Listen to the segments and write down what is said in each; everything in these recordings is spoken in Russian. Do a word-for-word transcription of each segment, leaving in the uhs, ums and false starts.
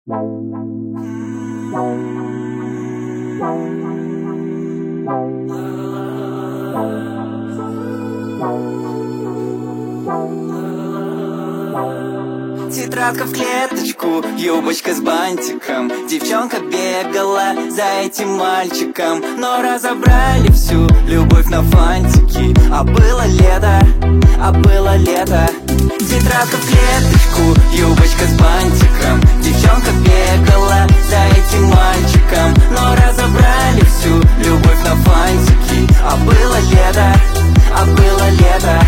Тетрадка в клеточку, юбочка с бантиком. Девчонка бегала за этим мальчиком, но разобрали всю любовь на фантики. А было лето, а было лето. Тетрадка в клеточку, юбочка с бантиком. Девчонка бегала за этим мальчиком, но разобрали всю любовь на фантики. А было лето, а было лето.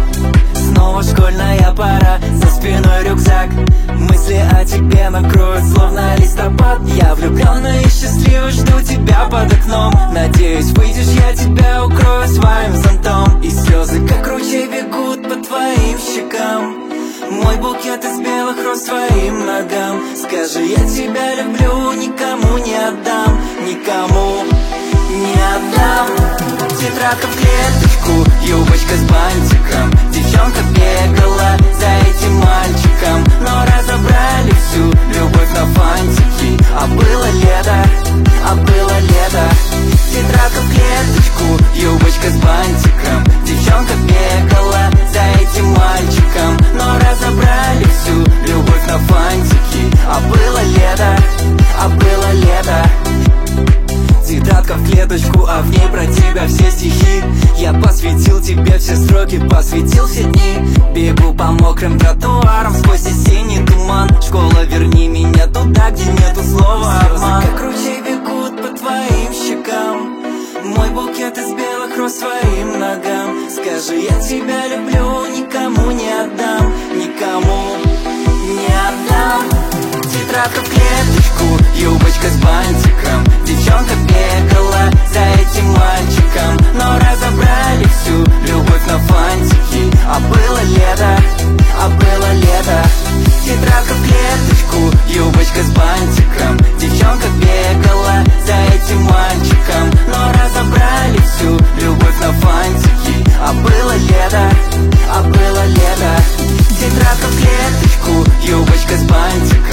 Снова школьная пора, за спиной рюкзак. Мысли о тебе накроют, словно листопад. Я влюбленный и счастливый, жду тебя под окном. Надеюсь, выйдешь, я тебя укрою своим зонтом. И слезы, как ручей, бегут по твоим щекам. Мой букет из белых роз твоим ногам. Скажи, я тебя люблю, никому не отдам. Никому не отдам. Тетрадка в клеточку, юбочка с бантиком. Девчонка бегала за этим мальчиком, но разобрали всю любовь на фантики. А было лето, а было лето. Тетрадка в клеточку, юбочка с бантиком. Девчонка бегала за этим мальчиком, но разобрали всю любовь на фантики. А было лето, а было лето. Тетрадка в клеточку, а в ней про тебя все стихи. Я посвятил тебе все строки, посвятил все дни. Бегу по мокрым тротуарам сквозь осенний туман. Школа, верни меня туда, где нету слова обман. Слезы, как ручей, бегут по твоим щекам. Мой букет из белых роз твоим ногам. Скажи, я тебя люблю, никому не отдам. Никому не отдам. Тетрадка в клеточку, юбочка с бантиком. Девчонка бегала за этим мальчиком, но разобрали всю любовь на фантики. А было лето, а было лето. Тетрадка в клеточку, юбочка с бантиком. Девчонка бегала за этим мальчиком, но разобрали всю любовь на фантики. А было лето, а было лето. Тетрадка в клеточку, юбочка с бантиком.